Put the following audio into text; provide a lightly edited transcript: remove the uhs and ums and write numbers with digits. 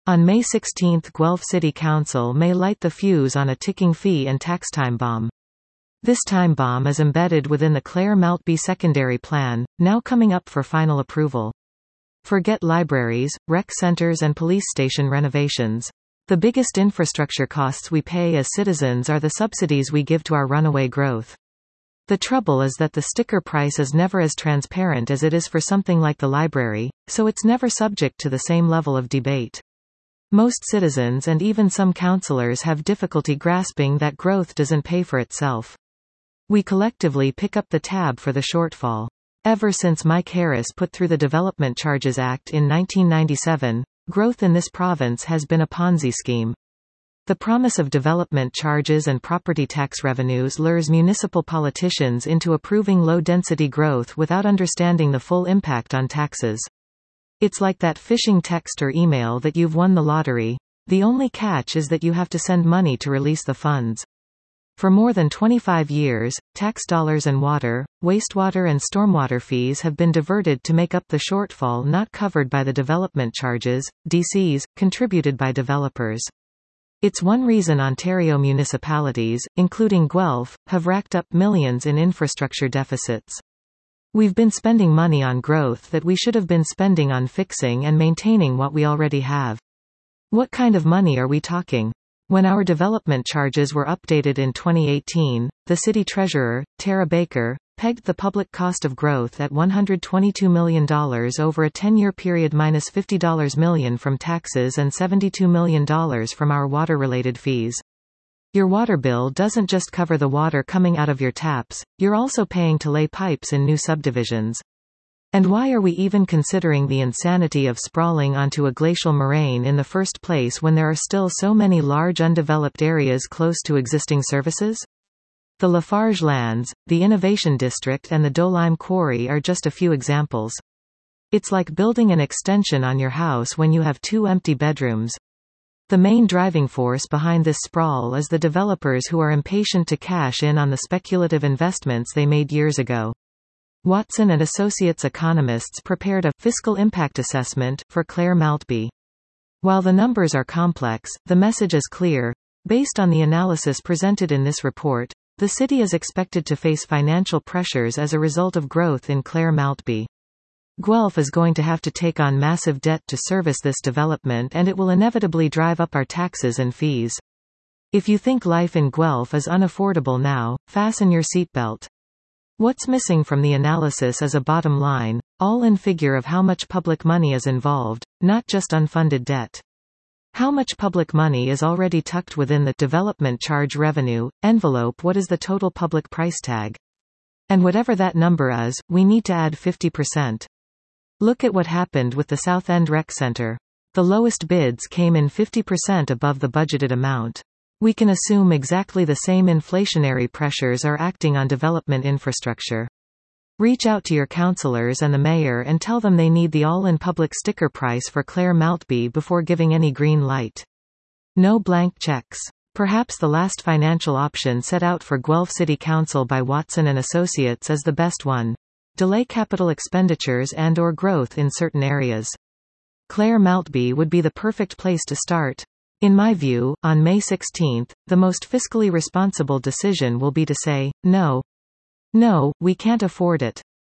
On May 16, Guelph City Council may light the fuse on a ticking fee and tax time bomb. This time bomb is embedded within the Clare Maltby Secondary Plan, now coming up for final approval. Forget libraries, rec centres and police station renovations. The biggest infrastructure costs we pay as citizens are the subsidies we give to our runaway growth. The trouble is that the sticker price is never as transparent as it is for something like the library, so it's never subject to the same level of debate. Most citizens and even some councillors have difficulty grasping that growth doesn't pay for itself. We collectively pick up the tab for the shortfall. Ever since Mike Harris put through the Development Charges Act in 1997, growth in this province has been a Ponzi scheme. The promise of development charges and property tax revenues lures municipal politicians into approving low-density growth without understanding the full impact on taxes. It's like that phishing text or email that you've won the lottery. The only catch is that you have to send money to release the funds. For more than 25 years, tax dollars and water, wastewater and stormwater fees have been diverted to make up the shortfall not covered by the development charges, DCs, contributed by developers. It's one reason Ontario municipalities, including Guelph, have racked up millions in infrastructure deficits. We've been spending money on growth that we should have been spending on fixing and maintaining what we already have. What kind of money are we talking? When our development charges were updated in 2018, the city treasurer, Tara Baker, pegged the public cost of growth at $122 million over a 10-year period minus $50 million from taxes and $72 million from our water-related fees. Your water bill doesn't just cover the water coming out of your taps, you're also paying to lay pipes in new subdivisions. And why are we even considering the insanity of sprawling onto a glacial moraine in the first place when there are still so many large undeveloped areas close to existing services? The Lafarge lands, the Innovation District and the Dolime Quarry are just a few examples. It's like building an extension on your house when you have 2 empty bedrooms. The main driving force behind this sprawl is the developers who are impatient to cash in on the speculative investments they made years ago. Watson and Associates economists prepared a fiscal impact assessment for Clare Maltby. While the numbers are complex, the message is clear. Based on the analysis presented in this report, the city is expected to face financial pressures as a result of growth in Clare Maltby. Guelph is going to have to take on massive debt to service this development, and it will inevitably drive up our taxes and fees. If you think life in Guelph is unaffordable now, fasten your seatbelt. What's missing from the analysis is a bottom line, all-in figure of how much public money is involved, not just unfunded debt. How much public money is already tucked within the development charge revenue envelope? What is the total public price tag? And whatever that number is, we need to add 50%. Look at what happened with the South End Rec Centre. The lowest bids came in 50% above the budgeted amount. We can assume exactly the same inflationary pressures are acting on development infrastructure. Reach out to your councillors and the mayor and tell them they need the all-in public sticker price for Clare Maltby before giving any green light. No blank checks. Perhaps the last financial option set out for Guelph City Council by Watson and Associates is the best one. Delay capital expenditures and/or growth in certain areas. Clare Maltby would be the perfect place to start. In my view, on May 16, the most fiscally responsible decision will be to say, no. No, we can't afford it.